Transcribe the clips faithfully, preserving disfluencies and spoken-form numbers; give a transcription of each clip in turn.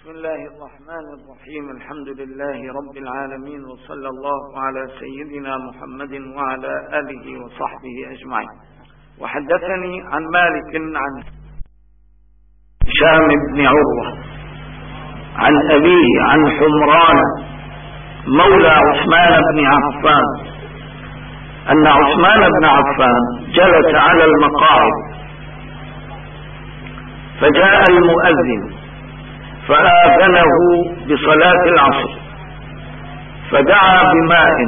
بسم الله الرحمن الرحيم. الحمد لله رب العالمين، وصلى الله على سيدنا محمد وعلى آله وصحبه أجمعين. وحدثني عن مالك عن هشام بن عروة عن أبيه عن حمران مولى عثمان بن عفان أن عثمان بن عفان جلس على المقاعد فجاء المؤذن فآذنه بصلاة العصر، فدعا بماء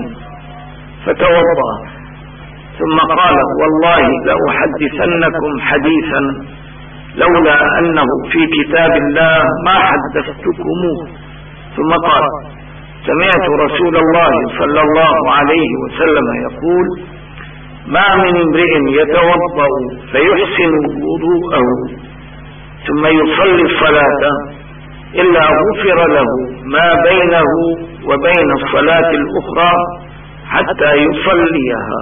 فتوضأ، ثم قال: والله لأحدثنكم حديثا لولا أنه في كتاب الله ما حدثتكموه. ثم قال: سمعت رسول الله صلى الله عليه وسلم يقول: ما من امرئ يتوضأ فيحسن وضوءه ثم يصلي الصلاة إلا غفر له ما بينه وبين الصلاة الأخرى حتى يصليها.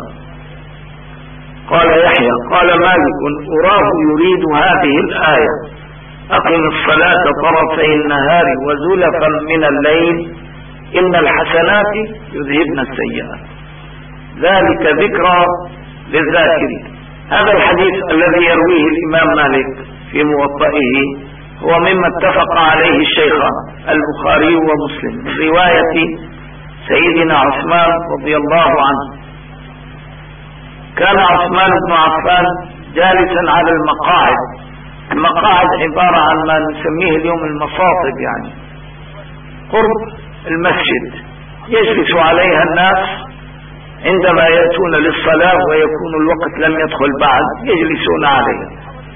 قال يحيى: قال مالك: أراه يريد هذه الآية: أقم الصلاة طرفي النهار وزلفا من الليل إن الحسنات يذهبن السيئات، ذلك ذكرى للذاكرين. هذا الحديث الذي يرويه الإمام مالك في موطئه هو مما اتفق عليه الشيخان البخاري ومسلم من رواية سيدنا عثمان رضي الله عنه. كان عثمان بن عفان جالسا على المقاعد. المقاعد عبارة عن ما نسميه اليوم المصاطب، يعني قرب المسجد يجلس عليها الناس عندما يأتون للصلاة ويكون الوقت لم يدخل بعد، يجلسون عليها.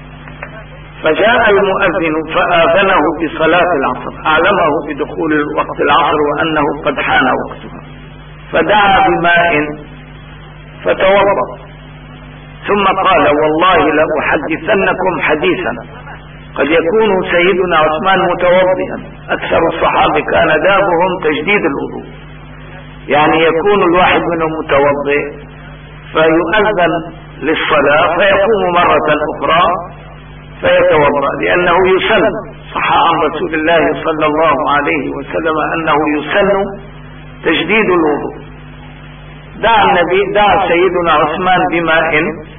فجاء المؤذن فآذنه بصلاة العصر، أعلمه بدخول وقت العصر وأنه قد حان وقتها، فدعا بماء فتوضأ، ثم قال: والله لأحدثنكم حديثا. قد يكون سيدنا عثمان متوضئا، أكثر الصحابة كان دابهم تجديد الوضوء، يعني يكون الواحد منهم متوضئ فيؤذن للصلاة فيقوم مرة أخرى فيتوضأ، لأنه يسن. صح عن رسول الله صلى الله عليه وسلم أنه يسن تجديد الوضوء. دعا النبي دعا سيدنا عثمان بماء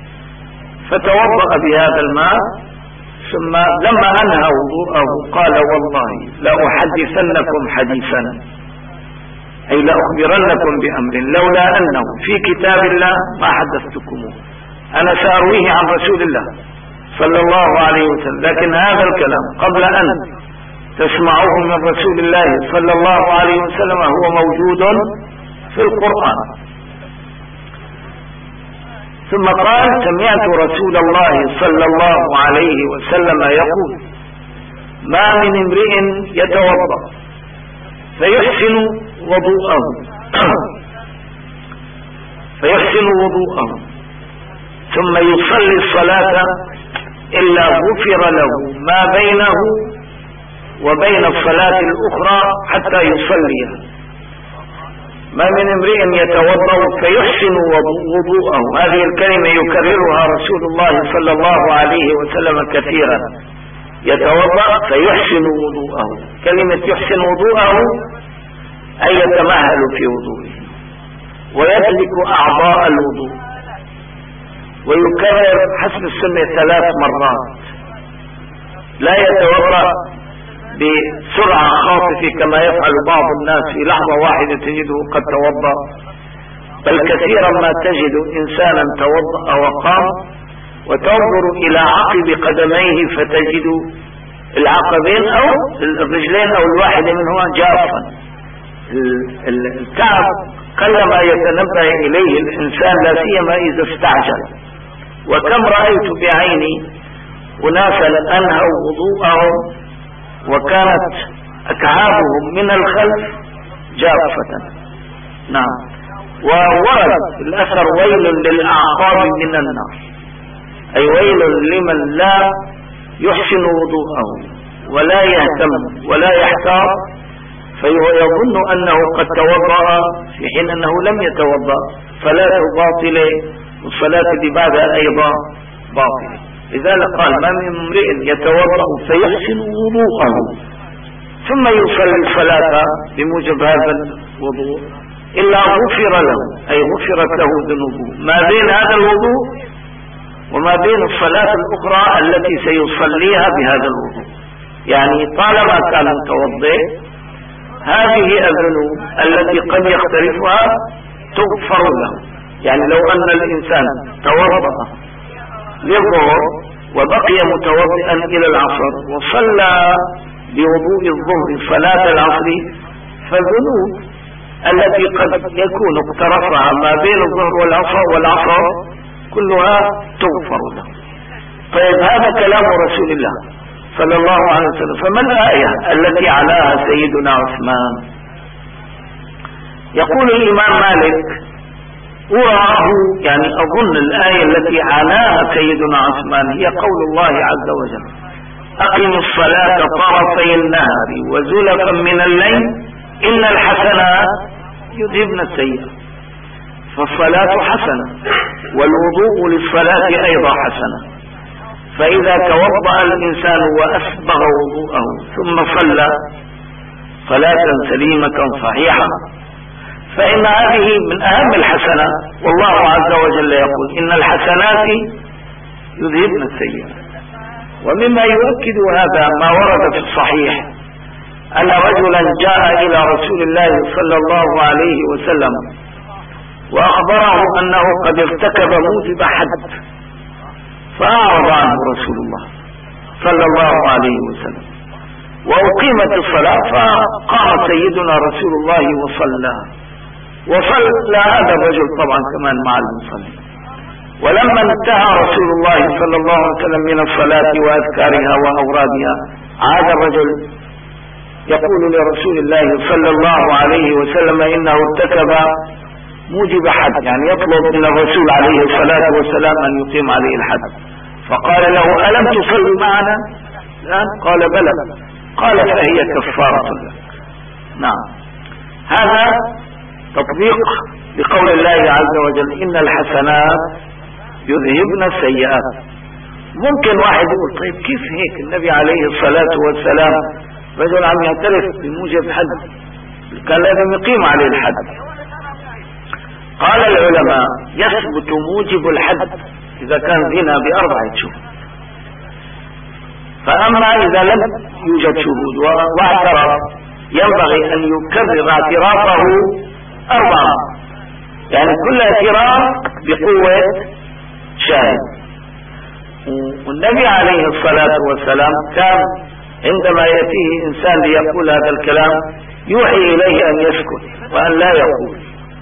فتوضأ بهذا الماء، ثم لما أنهى وضوءه قال: والله لأحدثنكم حديثا، أي لأخبرنكم بأمر لولا أنه في كتاب الله ما حدثتكموه. أنا سأرويه عن رسول الله صلى الله عليه وسلم، لكن هذا الكلام قبل أن تسمعوه من رسول الله صلى الله عليه وسلم هو موجود في القرآن. ثم قال: سمعت رسول الله صلى الله عليه وسلم يقول: ما من امرئ يتوضأ فيحسن وضوءه فيحسن وضوءه ثم يصلي الصلاة إلا غفر له ما بينه وبين الصلاة الأخرى حتى يصليها. ما من امرئ يتوضأ فيحسن وضوءه، هذه الكلمة يكررها رسول الله صلى الله عليه وسلم كثيرا. يتوضأ فيحسن وضوءه، كلمة يحسن وضوءه أي يتمهل في وضوءه ويدلك أعضاء الوضوء، ويكرر حسب السنة ثلاث مرات. لا يتوضأ بسرعة خاطفة كما يفعل بعض الناس، في لحظة واحدة تجده قد توضأ، بل كثيرا ما تجد إنسانا توضأ وقام وتنظر إلى عقب قدميه فتجد العقبين أو الرجلين أو الواحدة منهما جافا. التعب قلما يتنبه إليه الإنسان، لا سيما إذا استعجل. وكم رأيت بعيني أناسا أنهوا وضوءهم وكانت أكعابهم من الخلف جافة. نعم. وورد الأثر: ويل للأعقاب من النار، أي ويل لمن لا يحسن وضوءه ولا يهتم ولا يحتاط، فيظن أنه قد توضأ في حين أنه لم يتوضأ، فلا تباطل والصلاة بعدها أيضا باطلة. لذلك قال: ما من امرئ يتوضأ فيحسن وضوءه ثم يصلي الصلاة بموجب هذا الوضوء إلا غفر له، أي غفرت له ذنوبه ما بين هذا الوضوء وما بين الصلاة الأخرى التي سيصليها بهذا الوضوء. يعني طالما كان متوضئ هذه الذنوب التي قد يختلفها تغفر له. يعني لو أن الإنسان توضأ للظهر وبقي متوضئا إلى العصر وصلى بوضوء الظهر صلاة العصر، فالذنوب التي قد يكون اقترفها ما بين الظهر والعصر والعصر كلها تغفر له. طيب هذا كلام رسول الله صلى الله عليه وسلم. فما الآية التي عناها سيدنا عثمان؟ يقول الإمام مالك أراه، يعني أظن الآية التي عناها سيدنا عثمان هي قول الله عز وجل: أقم الصلاة طرفي النهار وزلفا من الليل إن الحسنات يذهبن السيئات. فالصلاة حسنة والوضوء للصلاة أيضا حسنة. فإذا توضأ الإنسان وأسبغ وضوءه ثم صلى صلاة سليمة صحيحة فإن هذه من أهم الحسنات. والله عز وجل يقول: إن الحسنات يذهبن السيئات. ومما يؤكد هذا ما ورد في الصحيح أن رجلا جاء إلى رسول الله صلى الله عليه وسلم وأخبره أنه قد ارتكب موجب حد، فأعرض عنه رسول الله صلى الله عليه وسلم وأقيمت الصلاة، فقام سيدنا رسول الله وصلى وصلى هذا الرجل طبعا كمان مع المصلي. ولما انتهى رسول الله صلى الله عليه وسلم من الصلاة وأذكارها وأورادها عاد الرجل يقول لرسول الله صلى الله عليه وسلم إنه ارتكب موجب حد، يعني يطلب من الرسول عليه الصلاة والسلام أن يقيم عليه الحد. فقال له: ألم تصلي معنا؟ لا. قال: بلى. قال: فهي كفارة لك. نعم، هذا تطبيق لقول الله عز وجل: إن الحسنات يذهبن السيئات. ممكن واحد يقول: طيب كيف هيك؟ النبي عليه الصلاة والسلام رجل عم يعترف بموجب حد، كان لازم يقيم عليه الحد. قال العلماء: يثبت موجب الحد إذا كان زنا بأربعة شهود. فأما إذا لم يوجد شهود واعترف ينبغي أن يكرر اعترافه أربعة، يعني كل اعتراف بقوة شاهد. والنبي عليه الصلاة والسلام كان عندما يأتيه إنسان ليقول هذا الكلام يوحي إليه أن يسكت وأن لا يقول،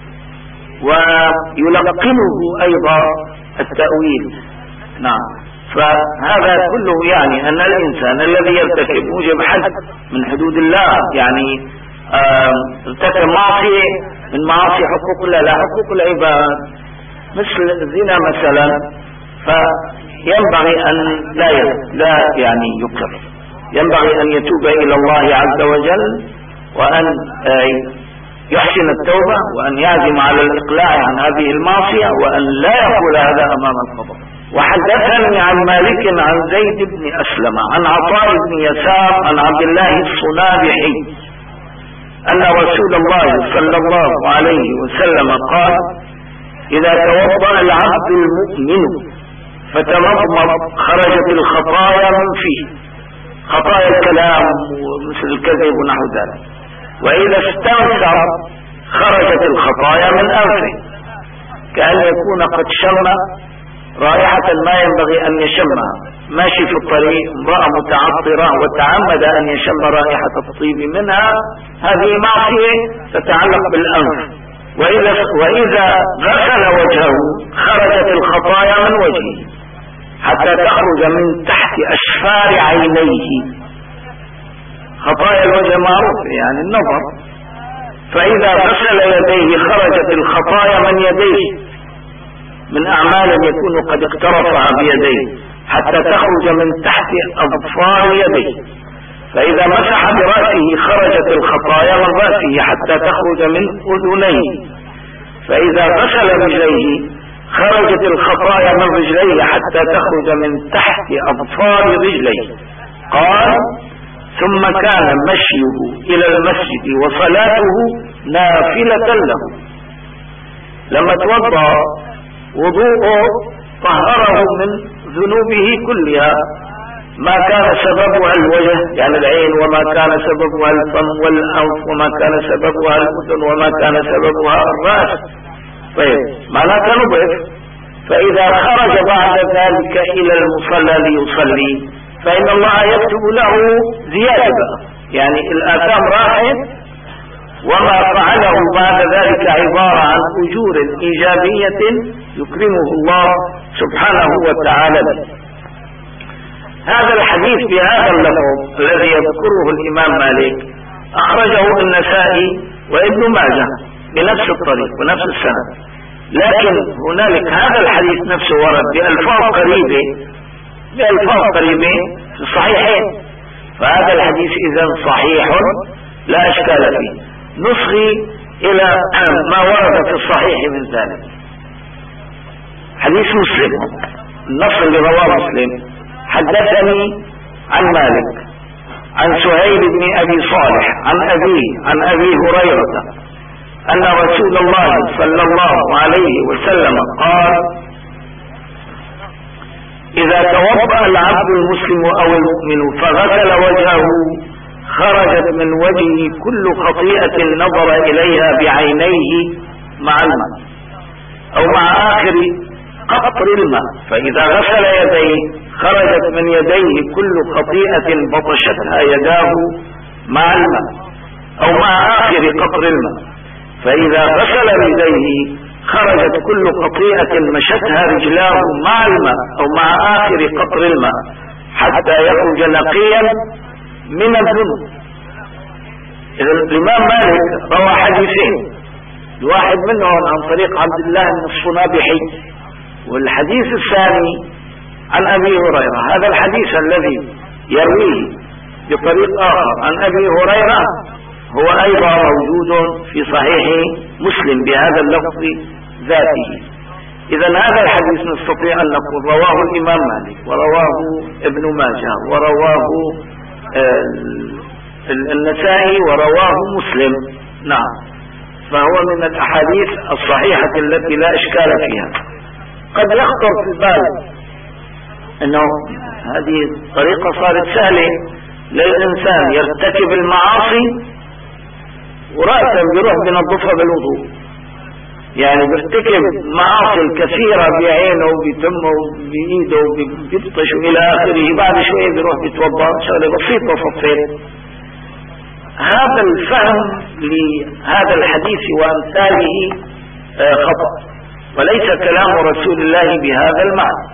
ويلقنه أيضا التأويل. نعم، فهذا كله يعني أن الإنسان الذي يرتكب موجب حد من حدود الله، يعني ارتكب معصية من معاصي حقوق الله، لا حقوق العباد مثل الزنا مثلا، فينبغي أن لا لا يعني يكر، ينبغي أن يتوب إلى الله عز وجل وأن يحسن التوبة وأن يعزم على الإقلاع عن هذه المعصية وأن لا يقول هذا أمام القضاء. وحدثني عن مالك عن زيد بن أسلم عن عطاء بن يسار عن عبد الله الصنابحي أن رسول الله صلى الله عليه وسلم قال: إذا توضأ العبد المؤمن فتمضمض خرجت الخطايا من فيه، خطايا الكلام ومثل الكذب ونحو ذلك. وإذا استنثر خرجت الخطايا من أنفه، كأن يكون قد شم رائحة ما ينبغي أن يشمها، ماشي في الطريق امرأة متعطرة وتعمد أن يشم رائحة الطيب منها، هذه معصية تتعلق بالأنف. وإذا, وإذا غسل وجهه خرجت الخطايا من وجهه حتى تخرج من تحت أشفار عينيه. خطايا الوجه معروف يعني النظر. فإذا غسل يديه خرجت الخطايا من يديه من أعمال يكون قد اقترفها بيديه حتى تخرج من تحت أظفار يديه. فإذا مسح برأسه خرجت الخطايا من رأسه حتى تخرج من أذنيه. فإذا غسل رجليه خرجت الخطايا من رجليه حتى تخرج من تحت أظفار رجليه. قال: ثم كان مشيه إلى المسجد وصلاته نافلة له. لما توضأ وضوءه طهره من ذنوبه كلها، ما كان سببها الوجه يعني العين، وما كان سببها الفم والأنف، وما كان سببها الأذن، وما كان سببها الرأس. طيب معناته نظف. فإذا خرج بعد ذلك إلى المصلى ليصلي فإن الله يكتب له زيادة، يعني الآثام راحت، وما فعله بعد ذلك عبارة عن أجور إيجابية يكرمه الله سبحانه وتعالى. هذا الحديث بهذا اللفظ الذي يذكره الإمام مالك أخرجه النسائي وابن ماجه بنفس الطريق ونفس السند، لكن هنالك هذا الحديث نفسه ورد بألفاظ قريبة بألفاظ قريبة في الصحيحين، فهذا الحديث إذن صحيح لا أشكال فيه. نصغي إلى ما ورد في الصحيح من ذلك. حديث مسلم، النص اللي رواه مسلم: حدثني عن مالك عن سهيل بن أبي صالح عن أبيه عن أبي هريرة أن رسول الله صلى الله عليه وسلم قال: إذا توضأ العبد المسلم أو المؤمن فغسل وجهه خرجت من وجهه كل خطيئة نظر إليها بعينيه مع الماء أو مع آخر قطر الماء، فإذا غسل يديه خرجت من يديه كل خطيئة بطشتها يداه مع الماء أو مع آخر قطر الماء، فإذا غسل رجليه خرجت كل خطيئة مشتها رجلاه مع الماء أو مع آخر قطر الماء حتى يخرج نقيا من الذنوب. إذا الإمام مالك روى حديثين، الواحد منهم عن طريق عبد الله بن الصنابحي، والحديث الثاني عن أبي هريرة. هذا الحديث الذي يرويه بطريق آخر عن أبي هريرة هو أيضا موجود في صحيح مسلم بهذا اللفظ ذاته. إذا هذا الحديث نستطيع أن نقول رواه الإمام مالك ورواه ابن ماجه ورواه النسائي ورواه مسلم. نعم، فهو من الأحاديث الصحيحة التي لا إشكال فيها. قد يخطر في البال أنه هذه الطريقة صارت سهلة للإنسان يرتكب المعاصي ورأسا بيروح بنظفها بالوضوء، يعني بيرتكب معاصي كثيرة بعينه وبتمه وبإيده وبيبطش إلى آخره، بعد شوية بيروح بيتوضأ، شغلة بسيطة صفين. هذا الفهم لهذا الحديث وأمثاله خطأ، وليس كلام رسول الله بهذا المعنى.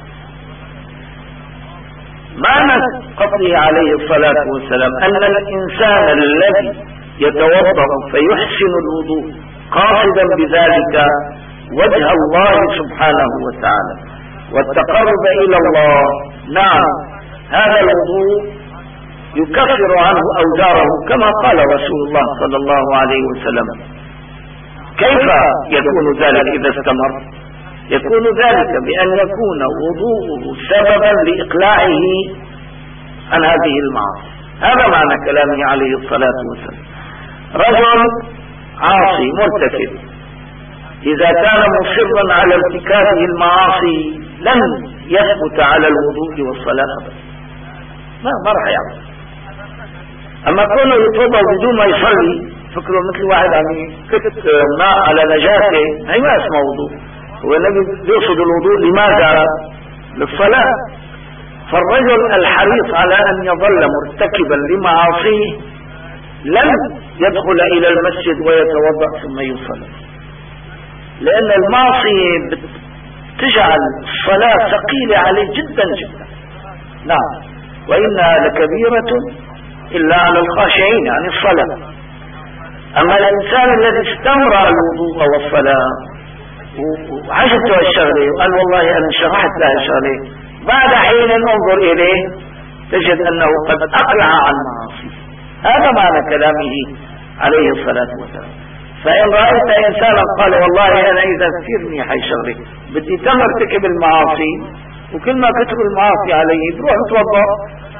معنى قوله عليه الصلاة والسلام أن الإنسان الذي يتوضأ فيحسن الوضوء قاصدا بذلك وجه الله سبحانه وتعالى والتقرب إلى الله، نعم هذا الوضوء يكفر عنه أوزاره كما قال رسول الله صلى الله عليه وسلم. كيف يكون ذلك إذا استمر؟ يكون ذلك بأن يكون وضوءه سببا لإقلاعه عن هذه المعاصي. هذا معنى كلامه عليه الصلاة والسلام. رجل عاصي مرتكب إذا كان مصرا على ارتكابه المعاصي لن يثبت على الوضوء والصلاة، ما ما راح يعمل. أما كونه يتوضأ بدون ما يصلي، فكره مثل واحد عم يكت ماء على نجاسة، هي ما اسمه وضوء. هو النبي يقصد الوضوء لماذا؟ للصلاة. فالرجل الحريص على أن يظل مرتكبا لمعاصيه لن يدخل إلى المسجد ويتوضأ ثم يصلي، لأن المعصية تجعل الصلاة ثقيلة عليه جدا جدا. نعم، وإنها لكبيرة إلا على الخاشعين، يعني الصلاة. أما الإنسان الذي استمر الوضوء والصلاة وعجبت الشغلة وقال والله أنا شرحت لها الشغلة، بعد حين انظر إليه تجد أنه قد أقلع عن معاصيه. هذا معنى كلامه عليه الصلاة والسلام. فإن رأيت إنسانا قال والله أنا إذا كثيرني حي شغلي بدي تم ارتكب المعاصي، وكل ما كتب المعاصي عليه بروح يتوضأ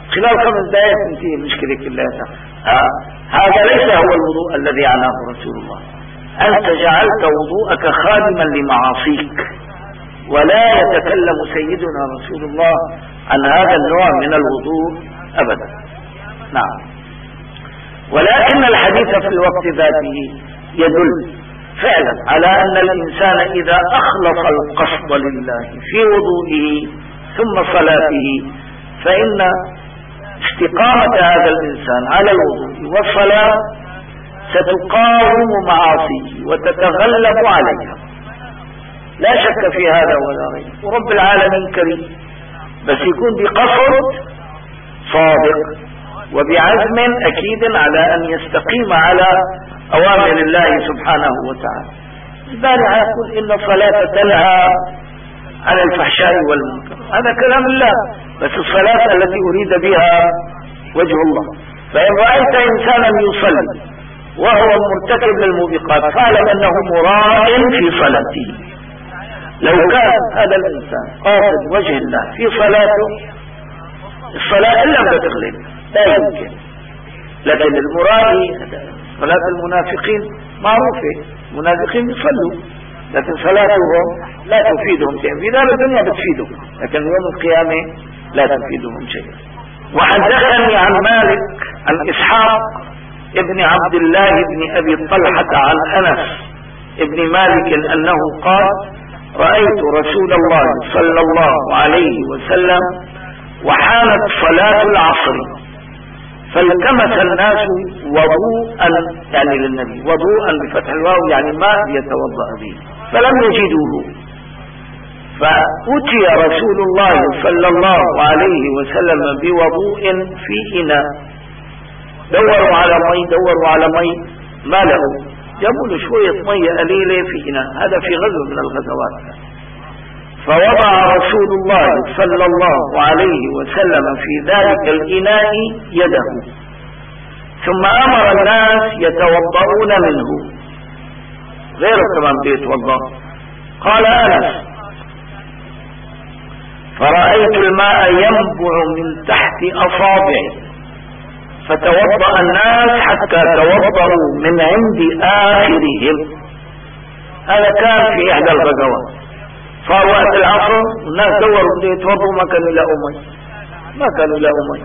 خلال خمس دقائق تنتهي المشكلة كلها. آه. هذا ليس هو الوضوء الذي عناه رسول الله. أنت جعلت وضوءك خادما لمعاصيك، ولا يتكلم سيدنا رسول الله عن هذا النوع من الوضوء أبدا. نعم. ولكن الحديث في الوقت ذاته يدل فعلا على أن الإنسان إذا أخلص القصد لله في وضوئه ثم صلاته فإن استقامة هذا الإنسان على الوضوء والصلاة ستقاوم معاصيه وتتغلب عليها، لا شك في هذا ولا ريب. ورب العالمين كريم، بس يكون بقصد صادق وبعزم أكيد على أن يستقيم على أوامر الله سبحانه وتعالى. البارحة يقول إن الصلاة تنهى عن الفحشاء والمنكر، هذا كلام الله، بس الصلاة التي أريد بها وجه الله. فإن رأيت إنسانا يصلي وهو مرتكب للموبقات فاعلم أنه مراء في صلاته. لو كان هذا الإنسان قاصد وجه الله في صلاته الصلاة إلا ما تغلب لا يمكن. لكن المرائي صلاة المنافقين معروفة، المنافقين يصلوا لكن صلاتهم لا تفيدهم شيء، في دار الدنيا بتفيدهم لكن يوم القيامة لا تفيدهم شيء. وحدثني عن مالك عن إسحاق ابن عبد الله بن أبي طلحة عن أنس ابن مالك أنه قال: رأيت رسول الله صلى الله عليه وسلم وحانت صلاة العصر فالتمس الناس وضوءا، يعني للنبي وضوءا بفتح الواو يعني ماء يتوضأ به، فلم يجدوه، فأتي رسول الله صلى الله عليه وسلم بوضوء في إناء، دوروا على مي دوروا على مي ما له، جابوا له شوية مية قليلة في إناء، هذا في غزو من الغزوات. فوضع رسول الله صلى الله عليه وسلم في ذلك الإناء يده، ثم أمر الناس يتوضؤون منه، غير كمان بيتوضأ. قال أنس: فرأيت الماء ينبع من تحت أصابعي فتوضأ الناس حتى توضأوا من عند آخرهم. هذا كان في إحدى الغزوات، صار وقت العصر والناس دوروا بده يتوضوا ما كانوا يلاقوا مي، ما كانوا يلاقوا مي،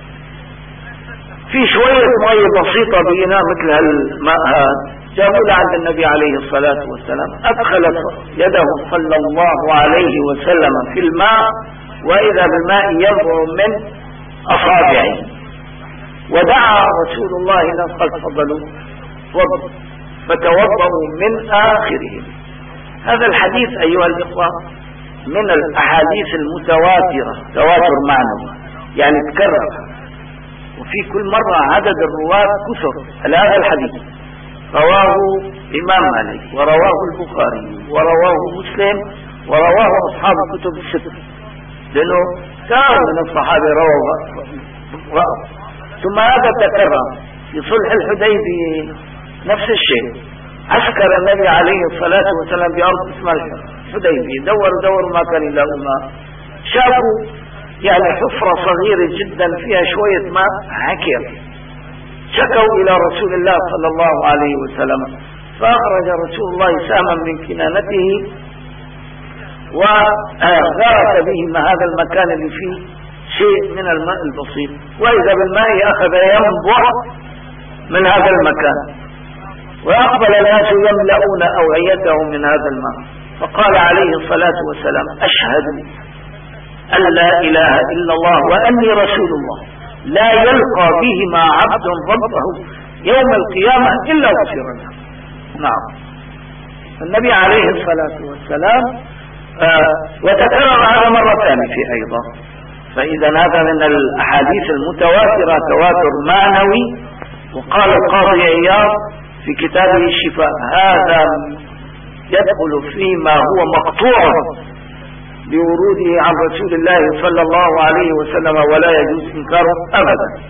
في شوية مي بسيطة بإناء مثل هالماء هذا، جابوا لعند النبي عليه الصلاة والسلام، أدخل يده صلى الله عليه وسلم في الماء وإذا بالماء ينبع من أصابعه، ودعا رسول الله الناس قال: تفضلوا تفضلوا، فتوضأوا من آخرهم. هذا الحديث أيها الإخوة من الأحاديث المتواترة، تواتر معنوي يعني تكرر، وفي كل مرة عدد الرواة كثر. هذا الحديث رواه الإمام مالك ورواه البخاري ورواه مسلم ورواه أصحاب الكتب الستة، لأنه كانوا من الصحابة رواه رأوا. ثم هذا تكرر في صلح الحديبية نفس الشيء، عسكر النبي عليه الصلاة والسلام بأرض اسمها الحديبية، دوروا دوروا ما كان يلاقوا ماء، شافوا يعني حفرة صغيرة جدا فيها شوية ماء عكر، شكوا إلى رسول الله صلى الله عليه وسلم، فأخرج رسول الله سهما من كنانته وغرس به ما هذا المكان اللي فيه شيء من الماء البسيط، وإذا بالماء أخذ ينبع من هذا المكان، وأقبل الناس يملؤون أوعيتهم من هذا الماء، فقال عليه الصلاة والسلام: أشهد أن لا إله إلا الله وأني رسول الله، لا يلقى بهما عبد ربه يوم القيامة إلا غفر له. نعم. النبي عليه الصلاة والسلام آه وتكرر هذا مرتان في أيضا. فإذا هذا من الأحاديث المتواترة تواتر معنوي. وقال القاضي عياض في كتابه الشفاء: هذا يدخل فيما هو مقطوع بوروده عن رسول الله صلى الله عليه وسلم ولا يجوز إنكاره أبدا.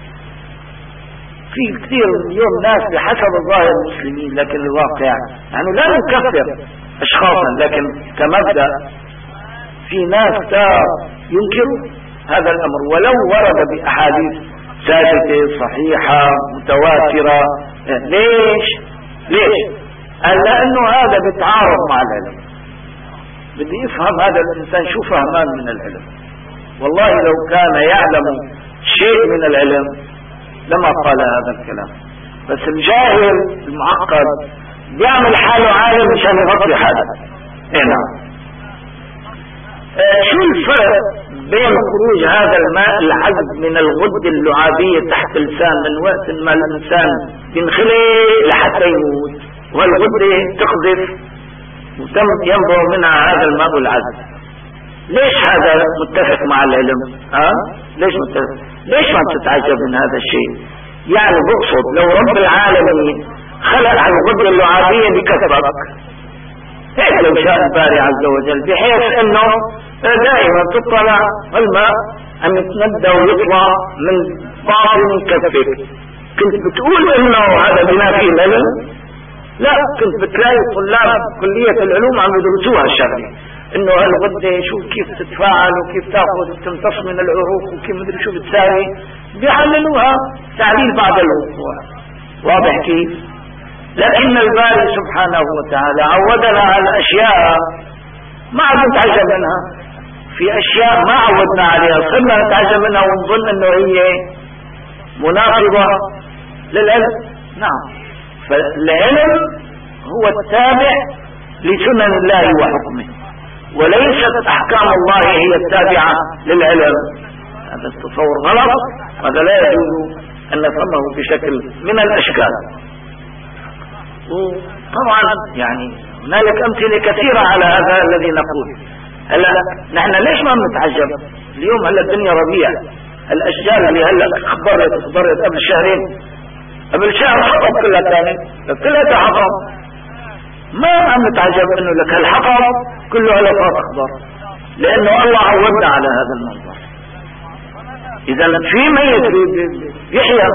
في كثير اليوم ناس بحسب ظاهر المسلمين، لكن الواقع يعني لا نكفر أشخاصا، لكن كمبدأ في ناس ينكروا هذا الأمر ولو ورد بأحاديث ثابتة صحيحة متواترة. ليش ليش قال لأنه هذا بيتعارض مع العلم. بدي يفهم هذا الإنسان شو فهمان من العلم. والله لو كان يعلم شيء من العلم لما قال هذا الكلام. بس الجاهل المعقد بيعمل حاله عالم مشان يغطي حاله. هنا آه شو الفرق بين خروج هذا الماء العذب من الغدة اللعابية تحت اللسان من وقت ما الإنسان ينخلي لحتى يموت، والغدة تقذف وتم ينبع منها هذا الماء العذب؟ ليش هذا متفق مع العلم؟ ها؟ ليش متفق؟ ليش ما تتعجب من هذا الشيء؟ يعني بقصد لو رب العالمين خلق الغدة اللعابية بكثرك هيك لو شاء الباري عز وجل، بحيث انه دائما تطلع الماء ان يتندى ويطلع من باطن كفك، كنت بتقول انه هذا بما فيه العلم؟ لا، كنت بتلاقي طلاب كلية العلوم عم يدرسوها الشغله، انه هالغدة شو كيف تتفاعل وكيف تاخذ تمتص من العروق وكيف مدري شو بتساوي، بيحللوها تعليل بعد الوقوع. واضح كيف؟ لكن الباري سبحانه وتعالى عودنا على اشياء ما عاد نتعجب منها، في اشياء ما عودنا عليها صرنا نتعجب منها ونظن انه هي مناقضة للعلم. نعم، فالعلم هو التابع لسنن الله وحكمه، وليست احكام الله هي التابعة للعلم. هذا التصور غلط، هذا لا يجوز ان نفهمه بشكل من الاشكال. وطبعا يعني هنالك امثله كثيره على هذا الذي نقول. هلا نحن ليش ما بنتعجب؟ اليوم هلا الدنيا ربيع، الاشجار اللي هلا خضرت خضرت قبل شهرين قبل شهر حطب كلها ثاني كلها حطب، ما عم نتعجب انه لك هالحطب كله علفات اخضر، لانه الله عودنا على هذا المنظر. اذا في ميت يحيى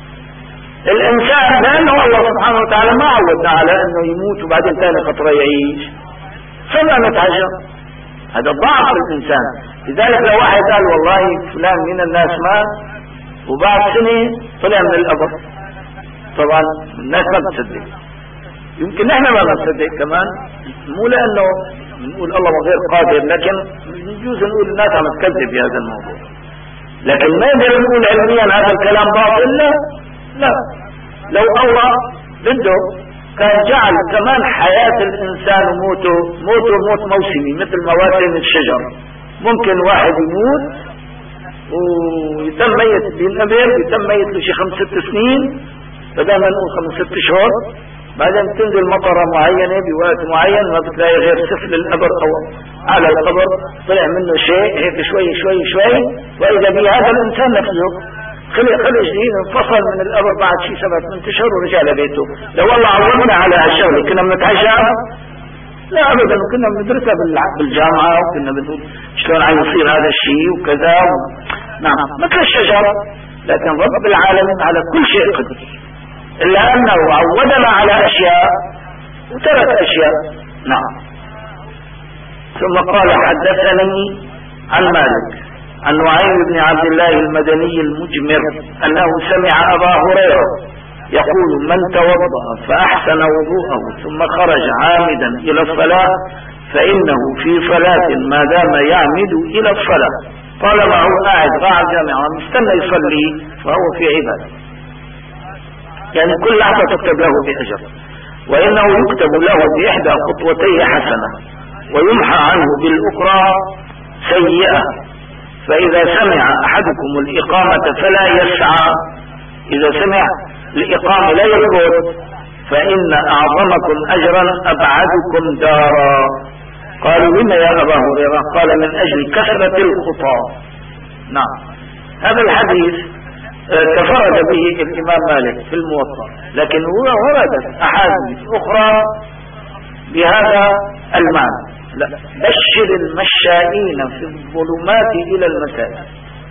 الانسان، لانه الله سبحانه وتعالى ما عودنا على انه يموت وبعدين ثاني قطره يعيش، صرنا نتعجب. هذا ضعف الانسان. لذلك لو واحد قال والله فلان من الناس مات وبعد سنه طلع من القبر، طبعا الناس ما بتصدق، يمكن نحن ما بنصدق كمان، مو لانه نقول الله غير قادر، لكن يجوز نقول الناس عم تكذب بهذا الموضوع. لكن ما نقدر نقول علميا هذا الكلام باطل. لا لا، لو الله بده كان جعل كمان حياة الإنسان وموته موته موت موسمي مثل مواسم الشجر. ممكن واحد يموت ويتم ميت بينقبر، يتم ميت له شي خمس ست سنين، بدل ما نقول خمس ست شهور، بعدين تنزل مطرة معينة بوقت معين ما بتلاقي غير سفل القبر أو على القبر طلع منه شيء هيك شوي شوي شوي، وإذا بهذا الإنسان نفسه خلق خلق جديد انفصل من القبر بعد شي سبعة ثمان اشهر ورجع لبيته. لو والله عودنا على هالشغله كنا بنتعجب؟ لا ابدا، كنا بندرسها بالجامعه وكنا بنقول شلون عم يصير هذا الشيء وكذا و... نعم مثل الشجر. لكن رب العالمين على كل شيء قدير، الا انه عودنا على اشياء وترك اشياء. نعم. ثم قال حدثني عن مالك عن نعيم بن عبد الله المدني المجمر أنه سمع أبا هريرة يقول من توضأ فأحسن وضوءه ثم خرج عامدا إلى الصلاة فإنه في صلاة ما دام يعمد إلى الصلاة طالما هو قاعد قاعد جامعا مستنى يصلي فهو في عبادة، يعني كل لحظة تكتب له بأجر، وإنه يكتب له بإحدى خطوتيه حسنة ويمحى عنه بالأخرى سيئة. فإذا سمع أحدكم الإقامة فلا يسعى، إذا سمع الإقامة لا يركض، فإن أعظمكم أجرا أبعدكم دارا. قالوا لما يا أبا هريرة؟ قال من أجل كثرة الخطى. نعم، هذا الحديث تفرد به الإمام مالك في الموطأ، لكن هو وردت أحاديث أخرى بهذا المعنى. لا، بشر المشائين في الظلمات إلى المساجد.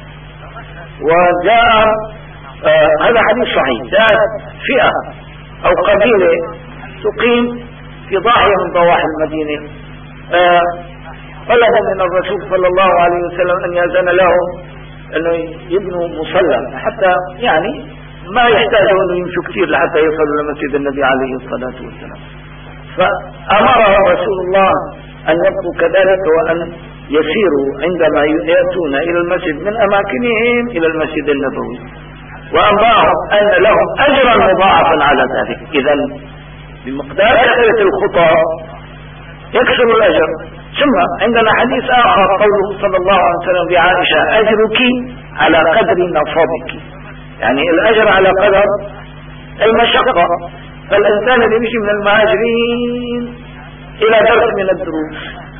وجاء آه هذا حديث صحيح، جاءت فئة أو قبيلة تقيم في ضاحية من ضواحي المدينة، آه طلبوا من الرسول صلى الله عليه وسلم أن يأذن لهم أنه يبنوا مصلى حتى يعني ما يحتاجوا أنه يمشوا كثير لحتى يصلوا لمسجد النبي عليه الصلاة والسلام. فأمرهم رسول الله أن يبقوا كذلك وأن يسيروا عندما يأتون إلى المسجد من أماكنهم إلى المسجد النبوي، وأنبأهم أن لهم أجرا مضاعفا على ذلك. إذا بمقدار كثرة الخطى يكسر الأجر. ثم عندنا حديث آخر قوله صلى الله عليه وسلم بعائشة أجرك على قدر نصابك، يعني الأجر على قدر المشقة. فالإنسان اللي يمشي من المهاجرين إلى درس من الدروس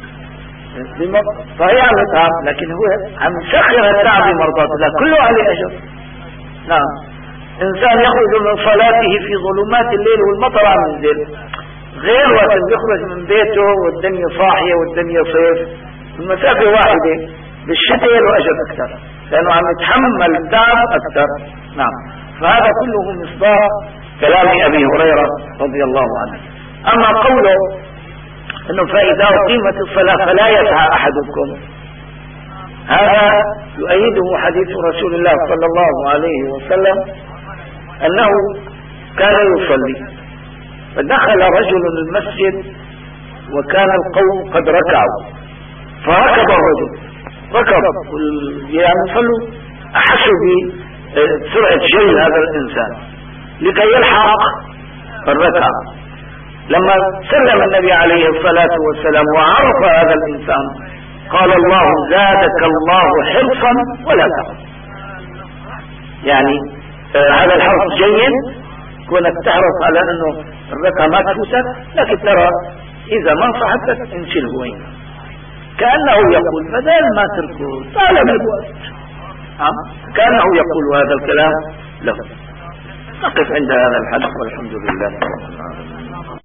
صحيح عم يتعب، لكن هو عم يسخر التعب بمرضات الله، كله عليه أجر. نعم، إنسان يخرج من صلاته في ظلمات الليل والمطر عم ينزل، غير وقت يخرج من بيته والدنيا صاحية والدنيا صيف المسافة واحدة، بالشتاء له أجر أكثر لأنه عم يتحمل التعب أكثر. نعم، فهذا كله مصداق كلام أبي هريرة رضي الله عنه. أما قوله أنه فإذا أقيمت الصلاة فلا يسعى أحدكم، هذا يؤيده حديث رسول الله صلى الله عليه وسلم أنه كان يصلي فدخل رجل المسجد وكان القوم قد ركعوا، فركب الرجل ركب يعني صلوا أحسوا بسرعة جري هذا الإنسان لكي يلحق الركعة. لما سلم النبي عليه الصلاة والسلام وعرف هذا الإنسان قال الله زادك الله حرصا ولا تحرص، يعني آه هذا الحرص جيد كونك تحرص على أنه الركعة ما تفوتك، لكن ترى إذا ما صحتك انشله وين، كأنه يقول بدل ما تركوا طالب الوقت، كأنه يقول هذا الكلام له. نقف عند هذا الحدث والحمد لله.